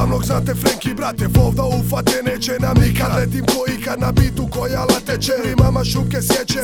glavnog znate Frenki brate, flow da ufate neće nam nikad. Letim ko ikad na bitu koja lateće, rimama šupke sjeće.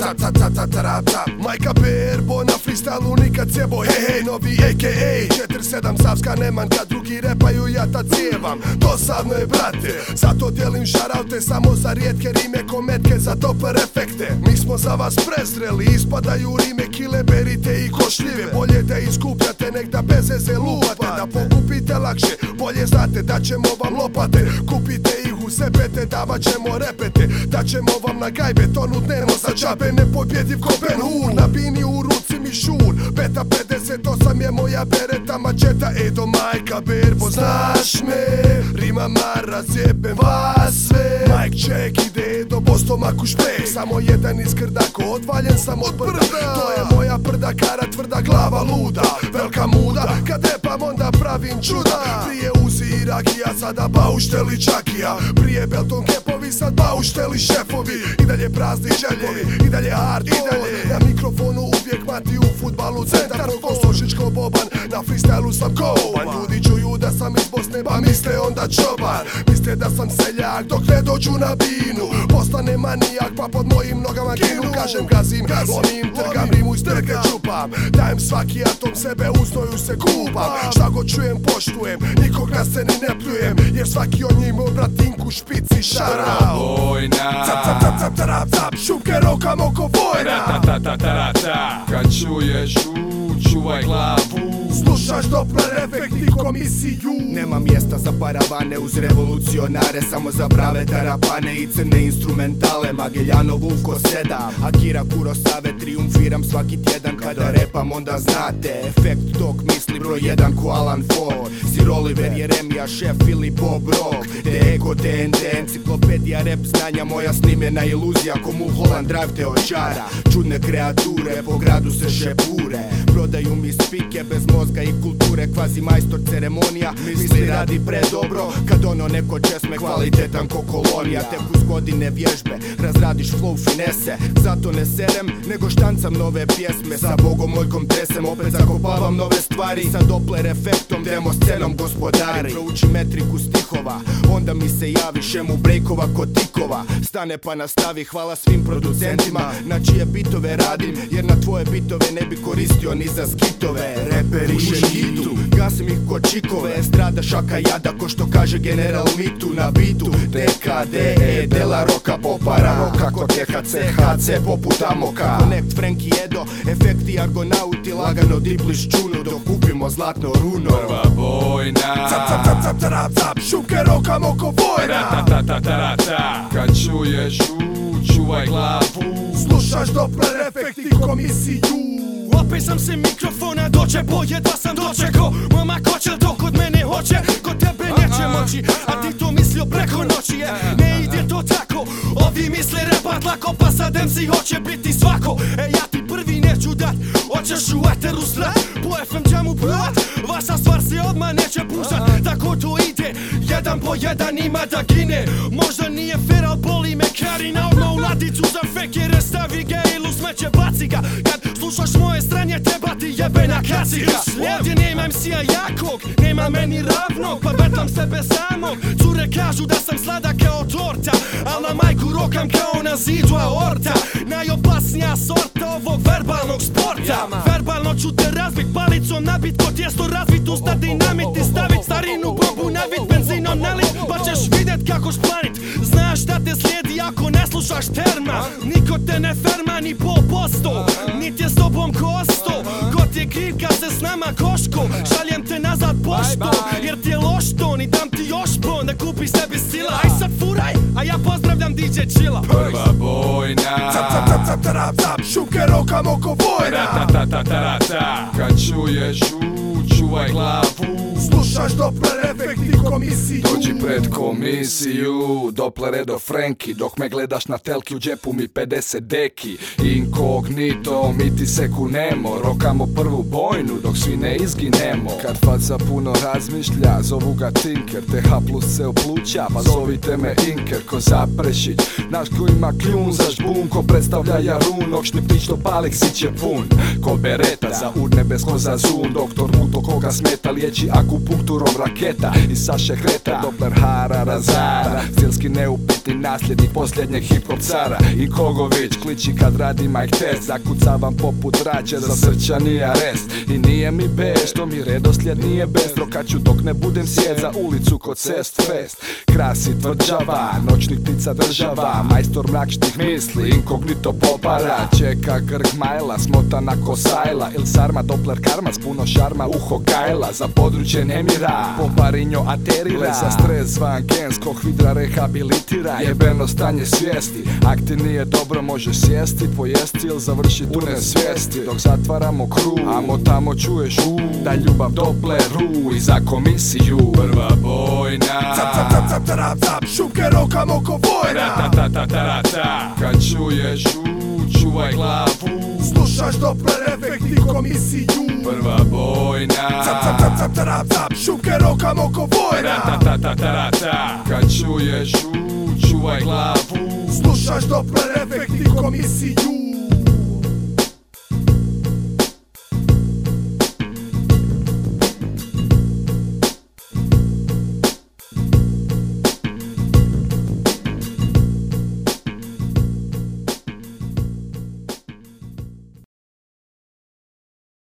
Majka Berbo na freestylu nikad sjebo. Hej, novi a.k.a. 4-7 Savska Neman, kad drugi repaju ja tad cijevam. Dosadno je brate, zato dijelim šaraute samo za rijetke rime, kometke za doper efekte. Mi smo za vas prezreli, ispadaju rime, kile berite i košljive. Bolje da iskupljate nek da bez veze lupate, da pokupite lakše, bolje znate da ćemo vam lopate. Kupite ih u sebete, davat ćemo repete, da ćemo vam na gajbe tonu dnevno za džabe. Nepobjediv ko Ben Hur, na bini u ruci mi šur. Beta 58 je moja bereta mačeta, do majka Berbo znaš me, rimama razjebem vas sve. Mike check ide do Bostomaku špek, samo jedan iz Krdako, odvaljen sam od brda. To je moja prda kara, tvrda glava luda, velika muda, kad repam onda pravim čuda. Prije Uzi i Rakija, sada baušteli čakija. Prije Belton kepovi, sad baušteli šefovi. I dalje prazni željevi, i dalje hardcore. Na mikrofonu uvijek mati, u futbalu centar. Kosošičko boban, na freestylu sam koban. Ljudi čuju da sam iz Bosne, pa misle onda čoban. Misle da sam seljak dok ne dođu na binu. Postane manijak pa pod mojim nogama ginu. Kažem gazim, lomim, trgam, rimu iz trke čupam. Dajem svaki atom sebe, u znoju se kupam. Šta god čujem poštujem, nikog na sceni ne pljujem, jer svaki od njih moj bratinku špici šarao. Vojna, Tap, tarap, tap, šupke rokam oko vojna. Kad čuješ čuvaj glavu. Slušaš Doppler efekt i komisiju. Nema mjesta za paravane uz revolucionare, samo za brave tarapane i crne instrumentale. Mageljanov Vuvko 7, Akira Kurosave, triumfiram svaki tjedan. Kada repam onda znate, efekt tog misli broj 1 ko Alan Ford. Sir Oliver, Jeremija, šef ili Bob Rock. Eko, DND, enciklopedija rap znanja, moja snimljena iluzija ko Mulholland Drive te očara. Čudne kreature, po gradu se šepure, prodaju mi spike bez mozga i kulture. Kvazi majstor ceremonija, misli radi predobro, kad ono neko česme kvalitetan ko kolonija. Tek uz godine vježbe razradiš flow finese, zato ne serem nego štancam nove pjesme. Sa Bogom mojkom tresem, opet zakopavam nove stvari. Sa Doppler efektom, demo scenom gospodari. Proučim metriku stihova, onda mi se javi šemu breakova kod tikova. Stane pa nastavi, hvala svim producentima na čije bitove radim, jer na tvoje bitove ne bi koristio ni za skitove. Reperi uše hitu, gasim ih ko čikove. Estrada šaka jada, ko što kaže general Mitu na bitu. DKDE, dela roka popara, roka ko THC, HC poput Amoka. Connect, Franky, Edo, efekti argonauti, lagano dipliš čunu dok kupimo zlatno runo. Prva vojna, Tarap, tap, šupke rokam oko vojna. Kad čuješ čuvaj glavu. Slušaš Doppler efekt i komisiju. Opet sam se mikrofona dočepo, jedva sam dočeko. Mama koće to kod mene hoće, kod tebe neće moći. A ti to mislio preko noći, ne ide to tako. Ovi misle repat lako, pa sad MC hoće biti svako. Ja ti prvi neću dat, hoćeš u eteru srat. Po FM jamu plat, vaša stvar se odmah neće puštat. Tako to ide, jedan po jedan ima da gine. Možda nije fair, al boli me Karina. Odmah u ladicu za fekere stavi ga ili smeće baci ga. Kad slušaš moje stranje, teba ti jebena kacika. Ovdje nema MC-a jakog, nema meni ravnog, pa betam sebe samog. Cure kažu da sam sladak kao torta, al na majku rokam kao na zidu aorta. Najopasnija sorta ovog verbalnog sporta. Verbalno ću te razbit, palicom nabit, ko tijesto razbit, usta dinamit i stavit starinu bombu, nabit benzinom nalit, pa ćeš vidjet kako šplanit. Znaš šta te slijedi ako ne slušaš terma. Niko te ne ferma ni pol posto, nit je s tobom kosto. Ko ti je kriv kad se s nama koško, šaljem te nazad pošto, jer ti je loš ton i dam ti još bon da kupiš sebi stila. Aj sad furaj, a ja pozdravljam DJ Chilla. Prva vojna, Tarap, tap, šupke rokam oko vojna. Kad čuješ čuvaj glavu. Slušaš Doppler efekt i komisiju. Dođi pred komisiju, Doppler Edo Franky. Dok me gledaš na telki, u džepu mi 50 deki. Inkognito, mi ti se kunemo. Rokamo prvu bojnu dok svi ne izginemo. Kad faca puno razmišlja, zovu ga Tinker. TH plus se opluća, pa zovite me Inker. Ko zapreš Vršić. Naš ko ima kljun za žbun, ko predstavlja jarun, noćni ptić do palik siće pun. Ko bereta za urnebes, ko za zoom, doktor Muto koga smeta, liječi akupunkturom raketa. I Saše Hreta, Doppler hara, razara, stilski neupitni nasljednik posljednjeg hip-hop cara. I Kogović kliči kad radi mic test, zakucavam poput rađe, za srčani arest. I nije mi bez, što mi redoslijed nije bez, rokaću dok ne budem sjed za ulicu kod Cest Fest. Krasi tvrđava, noćnih ptica država, majstor mračnih misli, inkognito popara. Čeka Grg Majla, smotana ko sajla, il sarma Doppler karma s puno šarma, uho gajla. Za područje nemira, poparinjo aterira, za stres zvan gensko hvidra rehabilitira. Jebeno stanje svijesti, ak ti nije dobro možeš sjesti, pojesti ili završit u nesvijesti. Dok zatvaramo krug, amo tamo čuješ da ljubav Doppleru i za komisiju. Prva bojna, Zap, zap, zap, zap, tarap, zap, šuke rokamo ko vojna. ta-ta-ta-ta-ta-ta. Kad čuješ čuvaj glavu, Slušaš Doppler efekt i komisiju. prva bojna. Zap, zap, zap, zap, tarap, zap, šuke rokamo ko vojna. Ta-ta-ta-ta-ta-ta. Kad čuješ čuvaj glavu, Slušaš Doppler efekt i komisiju.